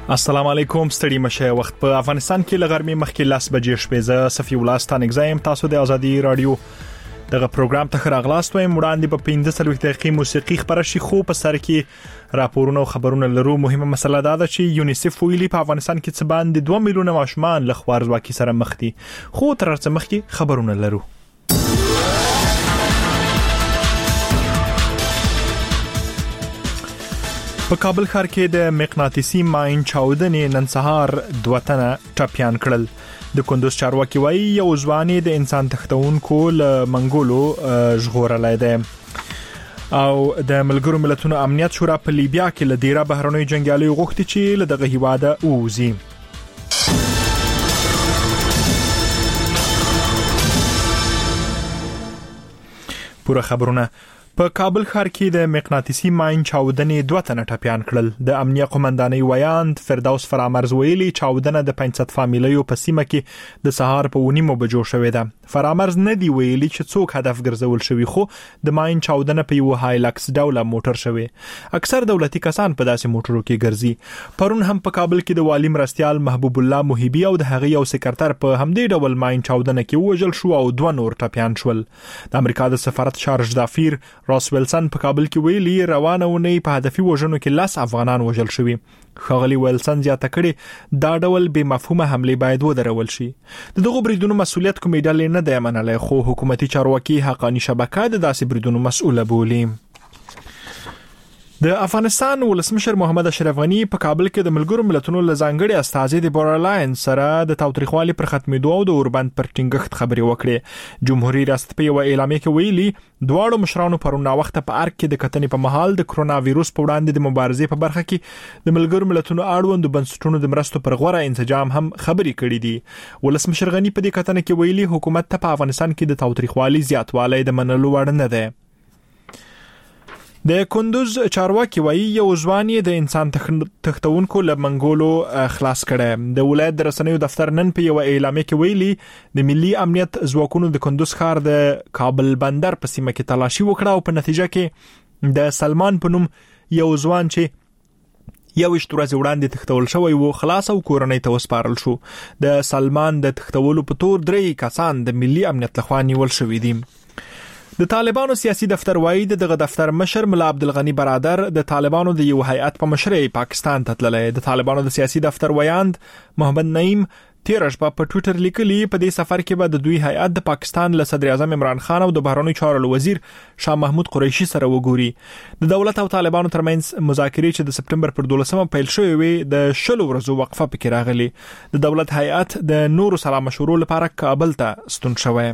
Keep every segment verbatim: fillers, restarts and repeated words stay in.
السلام علیکم ستړي مشه وخت په افغانستان کې لغرمې مخکې لاس بجې شپې ز صفي ولستان اگزایم تاسو د ازادي رادیو دغه پروګرام ته خراغلاست وایم وړاندې په پنځه سلوي دقیقې موسیقي خبره شي خو په سر کې راپورونه او خبرونه لرو. مهمه مسله دا ده چې یونیسف ویلي په افغانستان کې څه باندې دوه میلیونه ماشومان له خوارځواکۍ سره مخ دي، خو تر څه مخکې خبرونه لرو. په کابل ښار کې د مقناطیسي ماین چاودنې نن سهار دوه تنه ټپیان کړل. د کندوز چارواکي وایي یو ځوان د انسان تښتونکو له منګولو ژغورلی دی. او د ملګرو ملتونو امنیت شورا په لیبیا کې له ډیره بهرنیو جنګیالیو غوښتي چې له دغه هیواده ووځي. پوره خبرونه. په کابل ښار کې د مقناطیسي ماین چاودنې دوه تنه ټپیان کړل. د امنیه قومندانۍ ویاند فردوس فرامرز ویلي چاودنه د پنځه فامیلیو په سیمه کې د سهار په ونیمو بجو شوې ده. فرامرز نه دی ویلي چې څوک هدف ګرځول شوی، خو د ماین چاودنه په یو هایلکس ډوله موټر شوی. اکثر دولتي کسان په داسې موټرو کې ګرځي. پرون هم په کابل کې د والی مرستيال محبوب الله محبي او د هغه یو سکرټر په همدې ډول ماین چاودنه کې وژل شو او دوه نور ټپیان شول. د امریکا د سفارت چارج دافیر راس ویلسن په کابل کې ویلي روانه ونې په هدفي وژنو کې لاس افغانان وژل شوي. ښاغلي ویلسن زیاته کړي دا ډول بې مفهومه حملې باید ودرول شي. د دغو بریدونو مسؤلیت کومې ډلې نه دی منلی، خو حکومتي چارواکي حقاني شبکه د داسې بریدونو مسؤله بولي. د افغانستان ولسمشر محمد اشرف غنی په کابل کې د ملګرو ملتونو له ځانګړي استازي د بورلاین سره د تاوتریخوالي پر ختمېدو او د اوربند پر ټینګښت خبرې وکړې. جمهوریت ریاست په یو اعلامیه کې ویلي دواړو مشرانو پرون وخت په ارګ کې د کتنې په محل د کرونا وایروس په وړاندې د مبارزې په برخه کې د ملګرو ملتونو اړوند بنسټونو د مرستو پر غوړه انسجام هم خبرې کړې دي. ولسمشر غنی په دې کتنه کې ویلي حکومت ته په افغانستان کې د تاوتریخوالي زیاتوالی د منلو وړ نه دی. د کندوز چارواکي وایي یو ځوان د انسان تښتونکو له منګولو خلاص کړي. د ولایت د رسنیو دفتر نن په یو اعلامیه کې ویلي د ملي امنیت ځواکونو د کندوز ښار د کابل بندر په سیمه کې تلاشي وکړه او په نتیجه کې د سلمان په نوم یو ځوان چې یو وشت ورځې وړاندې تښتول شوی و خلاص او کورنۍ ته وسپارل شو. د سلمان د تښتولو په تور درې کسان د ملي امنیت لخوا نیول شوي دي. د طالبانو سیاسي دفتر وایي دغه دفتر مشر ملا عبدالغنی برادر د طالبانو د یو هیئت په مشرۍ پاکستان ته تللی. د طالبانو د سیاسي دفتر ویاند محمد نعیم تیر شپه په ټوئیټر لیکلي په دې سفر کې به د دوی هیئت د پاکستان له صدر اعظم عمران خان او د بهرنیو چارو وزیر شاه محمود قریشي سره وګوري. د دولت او طالبانو ترمنځ مذاکرې چې د سپټمبر پر دولسمه پیل شوې وي د شلو ورځو وقفه پکې راغلي. د دولت هیئت د نورو سره مشورو لپاره کابل ته ستون شوی.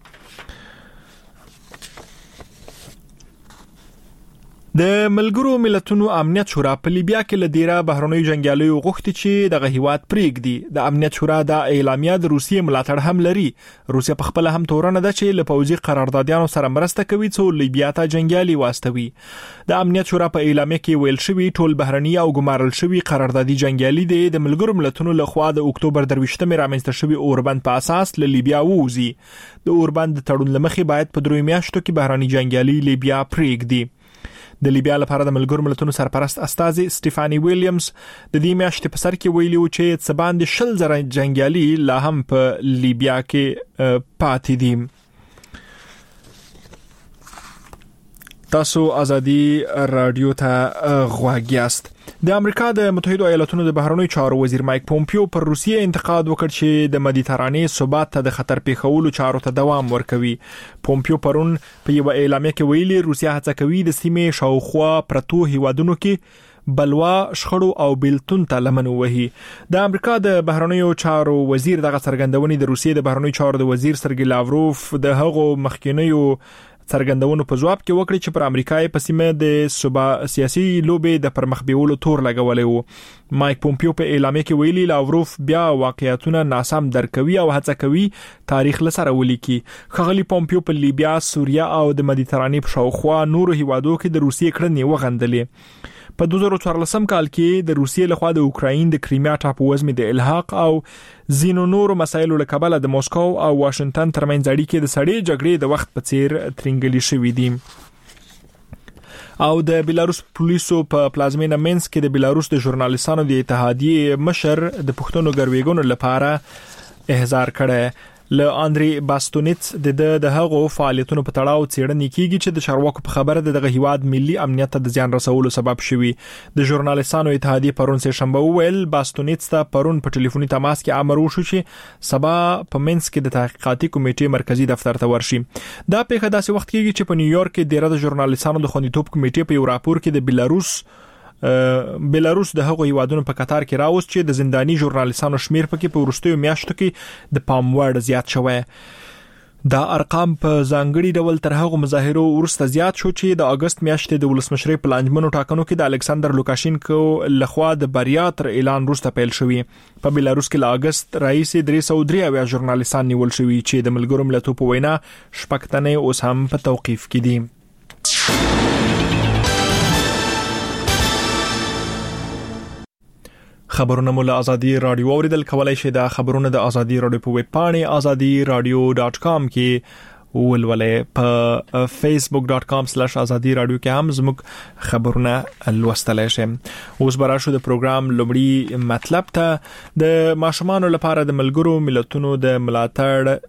د ملګرو ملتونو امنیت شورا په لیبیا کې له ډیره بهرنیو جنګیالیو غوښتي چې دغه هیواد پریږدي. د امنیت شورا د اعلامیه د روسیې ملاتړ هم لري. روسیه په خپل هم تورنه ده چې له پوځي قراردادیانو سره مرسته کوي څو لیبیا ته جنګیالي واستوي. د امنیت شورا په اعلامیه کې ویل شوی ټول بهرني او ګمارل شوی قراردادي جنګیالي د ملګرو ملتونو لخوا د اکتوبر درویشتمې رامنځته شوی اوربند په اساس له لیبیا ووځي. د اوربند تړون لمخې باید په دروي میاشتو کې بهرني جنګیالي لیبیا پریږدي. د لیبیا لپاره د ملګرو ملتونو سرپرست استازي سټيفاني ویلیامز د دې میاشتې په سر کې ویلي و چې څه باندې شل زره جنګیالي لا هم په لیبیا کې پاتې دي. تاسو ازادي رادیو ته غوږ یاست. د امریکا د متحده ایالاتونو د بهرنیو چارو وزیر مایک پومپیو پر روسیې انتقاد وکړ چې د مدیترانې ثبات ته د خطر پیښولو چارو ته دوام ورکوي. پومپیو پرون په یو اعلامیه کې ویلي روسیا هڅه کوي د سیمې شاوخوا پرتو هیوادونو کې بلوا شخړو او بیلتون ته لمن وهي. د امریکا د بهرنیو چارو وزیر دغه څرګندونې د روسیې د بهرنیو چارو د وزیر سرګی لاوروف د هغو مخکینیو څرګندونو په جواب کې وکړي چې پر امریکای په سیمه د صوبا سیاسي لوبې د پرمخ بیولو تور لګولې وو. مایک پومپیو په اعلامیه کې ویلي لاوروف بیا واقعیتونه ناسم درکوي او هڅه کوي تاریخ لسره ولیکي. ښاغلي پومپیو په لیبیا، سوریه او د مدیترانې په شاوخوا نورو هیوادو کې د روسیې کړنې وغندلې. په دوه زره څوارلسم کال کې د روسیې لخوا د اوکراین د کریمیا ټاپووزمې د الحاق او زینو نورو مسایلو له کبله د موسکو او واشنگټن ترمنځ اړیکې د سړې جګړې د وخت په څیر ترنګلې شوې دي. او د بیلاروس پولیسو په پلازمینه مینسک کې د بیلاروس د ژورنالیستانو د اتحادیې مشر د پښتون ګرویګونو لپاره احضار کړی. له اندري باستونیټس د د هغو فعالیتونو په تړاو څېړنې کیږي چې د چارواکو په خبره دغه هیواد ملي امنیت ته د زیان رسولو سبب شوي. د ژورنالیستانو اتحادیې پرون سه شنبه وویل باستونیټس ته پرون په ټلیفوني تماس کې امر وشو چې سبا په مینسک کې د تحقیقاتي کمیټې مرکزی دفتر ته ورشي. دا پیښه داسې وخت کېږي چې په نیویارک کې د ډیره ژورنالیستانو د خوندیتوب کمیټې په یو راپور کې د بیلاروس بیلاروس د هغو هیوادونو په قطار کې راوست چې د زنداني ژورنالیستانو شمیر پکې په وروستیو میاشتو کې د پام وړ زیات شوی. دا ارقام په ځانګړي ډول تر هغو مظاهرو وروسته زیات شو چې د اگست میاشتې د ولسمشرۍ په لاندمنو ټاکنو کې د الکساندر لوکاشینکو لخوا د بریا تر اعلان وروسته پیل شوی. په بیلاروس کې له اگست راهیسې درې سوه درې اویا ژورنالیستان نیول شوي چې د ملګرو ملتونو په وینا شپږ تنې اوس هم په توقیف کې دي. خبرونه مو له ازادي رادیو اوریدل کولای شئ. د خبرونه د ازادي رادیو په ویب پاڼه ازادي رادیو ډاټ کام کې ولولې. په فیسبوک ډاټ کام سلیش ازادي رادیو کې هم زموږ خبرونه لوستلای شئ. اوس براشو د پروګرام لومړی مطلب ته د ماشومانو لپاره د ملګرو ملتونو د ملاتړ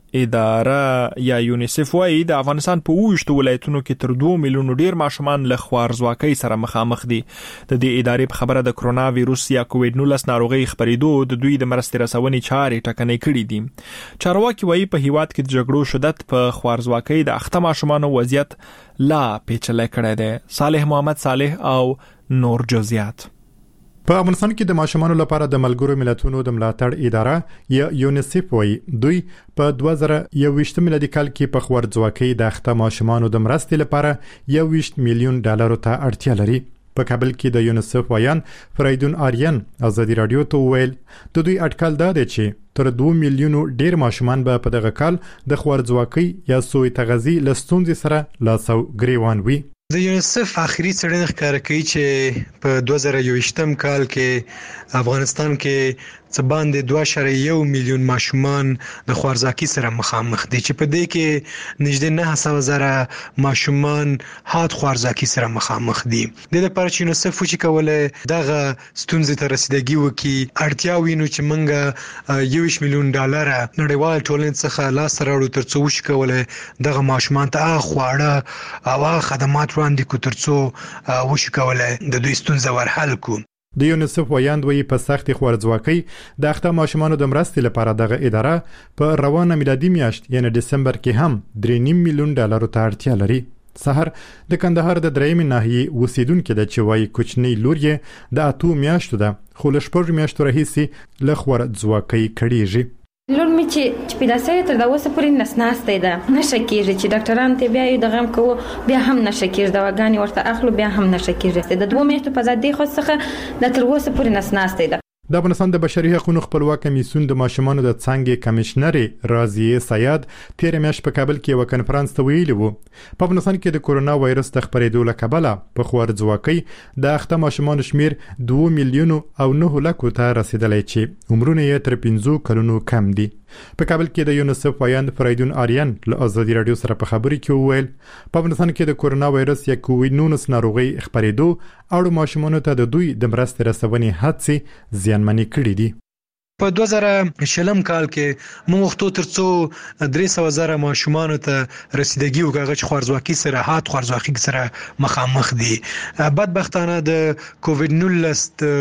اداره یا یونیسف وايي د افغانستان په وښتو ولایتونو کې تر دوه میلیونو ډیر ماشومان له خوارزواکۍ سره مخامخ دي. د دې ادارې په خبره د کرونا وایروس یا کووډ نولس ناروغي خبرېدو د دوی د مرستې رسونې چارې ټکنۍ کړې دي. چارواکي وايي په هیواد کې د جګړو شدت په خوارزواکۍ د اخته ماشومانو وضعیت لا پیچلې کړی دی. صالح محمد صالح او نور جزئیات. په افغانستان کې د ماشومانو لپاره د ملګرو ملتونو د ملاتړ اداره یا یونیسف وايي دوی په دوه زره یوویشت میلادي کال کې په خوارځواکۍ د اخته ماشومانو د مرستې لپاره یوویشت میلیون ډالر ته اړتیا لري. په کابل کې د یونیسف وایان فریدون آریان ازادي رادیو ته ویل د دوی اټکل دا دی چې تر دوه میلیونو ډیر ماشومان به په دغه کال د خوارځواکۍ یا سوء تغذیه له ستونزې سره لاس او ګریوان وي. د یونیسف اخري څېړنه ښکاره کوي چې په دوه زره یوویشتم کال کې افغانستان کې څه باندې دوه اعشاریه یو میلیون ماشومان د خوارځواکۍ سره مخامخ دي چې په دې کې نږدې نهه سوه زره ماشومان حاد خوارځواکۍ سره مخامخ دي. د لپاره چې یونیسف وشي کولای دغه ستونزې ته رسیدګي وکړي اړتیا وینو چې موږ یوویشت میلیون ډالر نړیوال ټولنې څخه لاس راوړو ترڅو وشي کولای دغه ماشومان ته خواړه او خدمات وړاندې کو ترڅو وشي کولای د دوی ستونزې ورحل کو. د یونیسف وایاند وی په سختي خوارځواکۍ د اخته ماشومانو د مرستې لپاره دغه اداره په روانه میلادي میاشت یعنی دسمبر کې هم درې نیم میلیون ډالر ته اړتیا لري. سحر د کندهار د درېمې ناحیې اوسیدونکو د چوي کوچنی لور یې د اتو میاشتو ده خو له شپږ میاشتو راهیسې له خوارځواکۍ کړيږي. لور می چې پیدا سوی تر دا اوسه پورې نسناسته ده نشه کېږي چې ډاکټران ته بیا یو د غم کوو بیا هم نشه کېږي دواګانې ورته اخلو بیا هم نشه کېږي. د دوه میاشتو په ځای خو څخه د تر اوسه پورې نسناسته ده. د افغانستان د بشري حقوقو خپلواک کمیسیون د ماشومانو د څنګه کمشنر رازیه سیاد تیر میاشت په کابل کې یو کنفرانس ته ویلي وو په افغانستان کې د کورونا وایرس د خپرېدو له کبله په خوارځواکۍ د اخته ماشومانو شمیر دوه میلیون او نه لک ته رسیدلی چې عمرونه یې تر پنځه کلونو کم دي. په کابل کې د یونیسف وایاند فریدون آریان له ازادي رادیو سره په خبري کې وویل په افغانستان کې د کورونا وایرس یا کووډ نولس ناروغي خپرېدو اړو ماشومانو ته د دوی د مرستې رسونې هڅې زیانمنې کړې دي. په دوه زره شلم کال کې موږ وختو ترڅو درې سوه زره ماشومانو ته رسیدګي وکړه چې خوارځواکۍ سره حاد خوارځواکۍ سره مخامخ دي. بدبختانه د کووډ نولس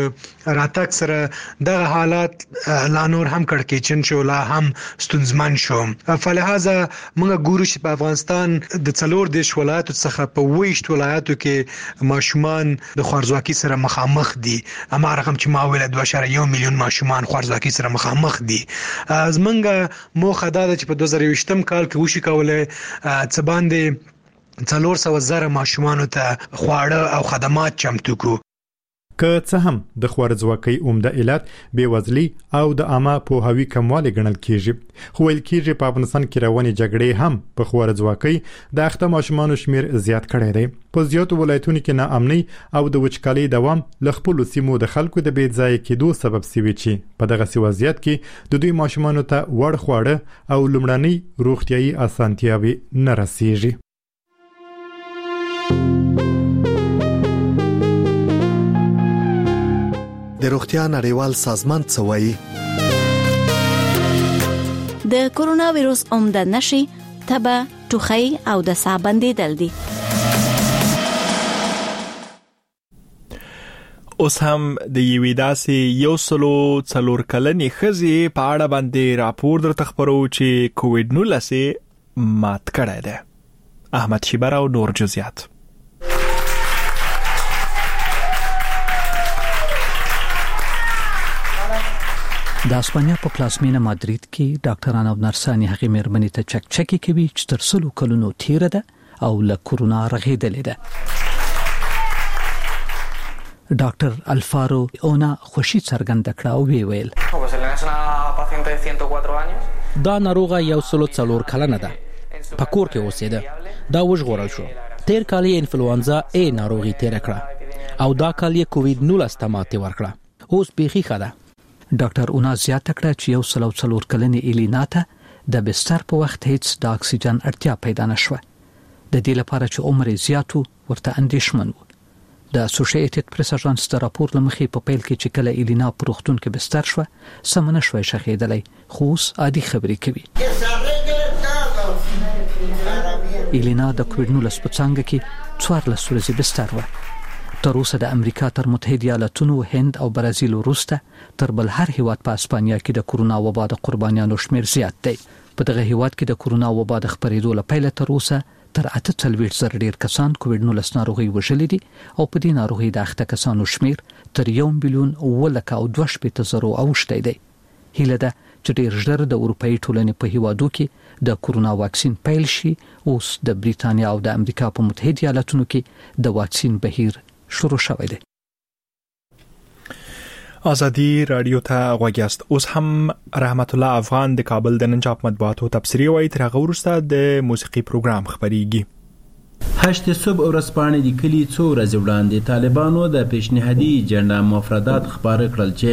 راتګ سره دغه حالات لا نور هم کړکېچن شو لا هم ستونزمن شو. فلهذا موږ ګورو چې په افغانستان د څلور دیش ولایتو څخه په ویشت ولایتو کې ماشومان د خوارځواکۍ سره مخامخ دي. اما رقم چې ما ویل دوه اعشاریه یو میلیون ماشومان خوارځواکۍ سره مخامخ دي. زمونږ موخه دا ده چې په دوه زره یوویشتم کال کې وشي کولای څه باندې څلور سوه زره ماشومانو ته خواړه او خدمات چمتو کو. که څه هم د خوارځواکۍ عمده علت بېوزلي او د عامه پوهاوي کموالی ګڼل کېږي خو ویل کېږي په افغانستان کې روانې جګړې هم په خوارځواکۍ د اخته ماشومانو شمیر زیات کړی دی. په زیاتو ولایتونو کې ناامنۍ او د وچکالۍ دوام له خپلو سیمو د خلکو د بې ځایه کېدو سبب شوي چې په دغسې وضعیت کې د دوی ماشومانو ته وړ خواړه او لومړنۍ روغتیایي اسانتیاوې نه رسیږي. د روغتیا نړیوال سازمان څه وایي؟ د کورونا وایروس عمده نشي تبه، ټوخی او د ساه بندیدل دي. اوس هم د یوې داسې یو سلو څلور کلنې ښځې په اړه باندې راپور درته خپرو چې کووډ نولس مات کړی دی. احمد شیبر او نور جزئیات. د اسپانیا په پلازمینه مادرید کې ډاکټران او نرسانې هغې مېرمنې ته چکچکې کوي چې تر سلو کلونو تیره ده او له کورونا رغېدلې ده. ډاکټر الفارو اونا خوشي څرګنده کړه او وی ویل دا ناروغه یو سلو څلور کلنه ده، په کور کې اوسېده، دا وژغورل شو. تیر کال یې انفلوانزا ای ناروغي تیر کړه او دا کال یې کووډ نولس ته ماتې ورکړه. اوس بیخي ښه ده. ډاکټر اونا زیاته کړه چې یو سلو څلور کلنې ایلینا ته د بستر په وخت هیڅ د اکسیجن اړتیا پیدا نشوه. د دې لپاره چې عمر یې زیات و ورته اندېښمن و. د اسوسییټډ پریس اژانس د راپور لمخې په پیل کې چې کله ایلینا په روغتون کې بستر شوه سمونه شوی شخېدلی، خو اوس عادي خبرې کوي. ایلینا د کووډ نولس په څانګه کې څوارلس ورځې بستر وه. تر اوسه د امریکا تر متحده ایالاتونو، هند او برازیل وروسته تر بل هر هیواد په اسپانیا کې د کورونا وبا د قربانیانو شمیر زیات دی. په دغه هیواد کې د کورونا وبا د خپرېدو له پیله تر اوسه تر اته څلوېښت زره ډېر کسان کووډ نولس ناروغي وژلي دي او په دې ناروغي د اخته کسانو شمیر تر یو میلیون اوه لکه او دوه شپېته زرو اوښتی دی. هیله ده چې ډېر ژر د اروپایي ټولنې په هیوادو کې د کورونا واکسین پیل شي. اوس د بریتانیا او د امریکا په متحده ایالاتونو کې د واکسین بهیر شروع شوی دی. ازادي رادیو ته غوږ یاست. اوس هم رحمت الله افغان د کابل د نن چاپ مطبوعاتو تبصرې وایي. تر هغه وروسته د موسیقي پروګرام خبريږي. هشت صبح ورځپاڼې لیکلي څو ورځې وړاندې طالبانو د پیشنهادي اجنډا مفردات خبره کړل چې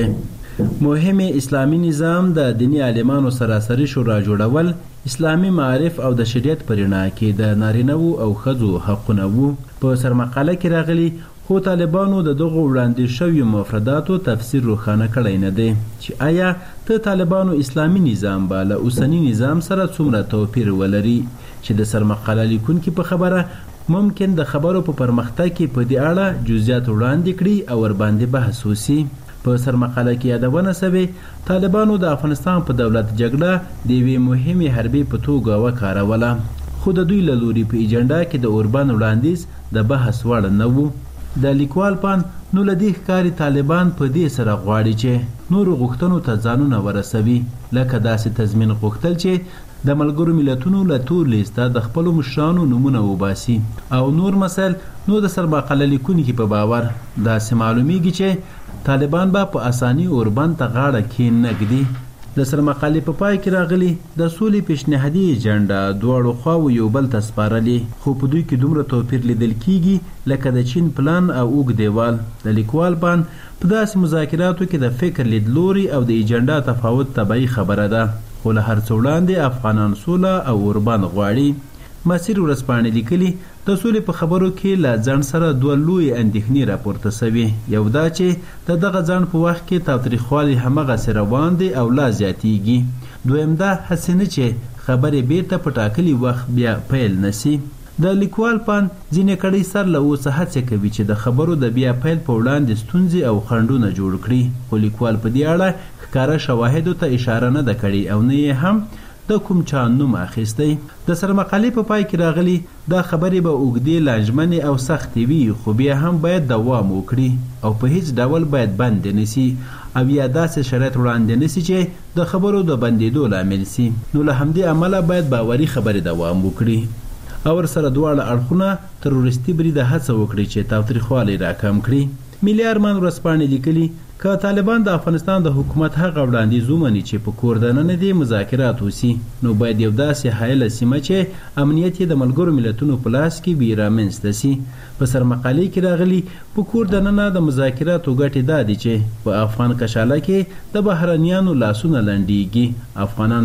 مهم اسلامي نظام د دینی عالمانو سراسري شورا جوړول، اسلامي معارف او د شریعت پرېنا کې د نارینه‌وو او ښځو حقونه وو. په سرمقاله کې راغلي خو طالبانو د دغه وړاندې شویو مفرداتو تفسیر روښانه کړی نه دی چې آیا ته طالبانو اسلامي نظام به له اوسني نظام سره څومره توپیر ولري چې د سرمقاله لیکونکي په خبره ممکن د خبرو په پرمختګ کې په دې اړه جزئیات وړاندې کړي او ورباندې بحث وشي. په سرمقاله کې یادونه شوې طالبانو د افغانستان په دولت جګړه د یوې مهمې حربې په توګه وکاروله، خو د دوی له لوري په ایجنډا کې د اوربان وړاندیز د بحث وړ نه و. د لیکوال پان نو لدی ښکاري طالبان په دې سره غواړي چې نورو غوښتنو ته ځانونه ورسوي، لکه داسې تضمین غوښتل چې د ملګرو ملتونو له تور لیسته د خپلو مشرانو نومونه وباسي او نور مسایل. نو د سرمقاله لیکونکي په باور داسې معلومیږي چې طالبان به په اساني اوربان ته غاړه کېنږدي. د سرمقالې په پای کې راغلي د سولې پیشنهادي ایجنډا دواړو خواو یو بل ته سپارلي، خو په دوی کې دومره توپیر لیدل کیږي لکه د چین پلان او اوږد دیوال. د لیکوال بان په داسې مذاکراتو کې د فکر لیدلوري او د ایجنډا تفاوت طبیعي خبره ده، خو له هر څه وړاندې افغانان سوله او اوربان غواړي. مسیر ورځپاڼې لیکلي د سولې په خبرو کې له ځنډ سره دوه لوی اندېښنې راپورته شوې. یو دا چې د دغه ځنډ په وخت کې تاوتریخوالی همغسې روان دی او لا زیاتیږي. دویم دا هسې نه چې خبرې بیرته په ټاکلي وخت بیا پیل نشي. د لیکوال پان ځینې کړۍ سر له اوسه هڅې کوي چې د خبرو د بیا پیل په وړاندې ستونزې او خنډونه جوړ کړي، خو لیکوال په دې اړه ښکاره شواهدو ته اشاره نه ده کړې او نه یې هم د کوم چا نوم اخیستی. د سرمقالې په پای کې راغلي دا خبرې به اوږدې لانجمنې او سختې وي، خو بیا هم باید دوام وکړي او په هیڅ ډول باید بند نشي او یا داسې شرایط وړاندې نشي چې د خبرو د بندېدو لامل شي. نو له همدې امله باید باوري خبرې دوام وکړي او ورسره دواړه اړخونه تروریستي بریده هڅه وکړي چې تاوتریخوالی راکم کړي. ملي ارمان ورځپاڼې لیکلي که طالبان د افغانستان د حکومت هغه وړاندیز ومني چې په کور دننه دې مذاکرات وشي، نو باید یو داسې حایله سیمه چې امنیت یې د ملګرو ملتونو په لاس کې وي رامنځته شي. په سرمقالې کې راغلي په کور دننه د مذاکراتو ګټې دا دي چې په افغان کشاله کې د بهرنیانو لاسونه لنډیږي. افغانان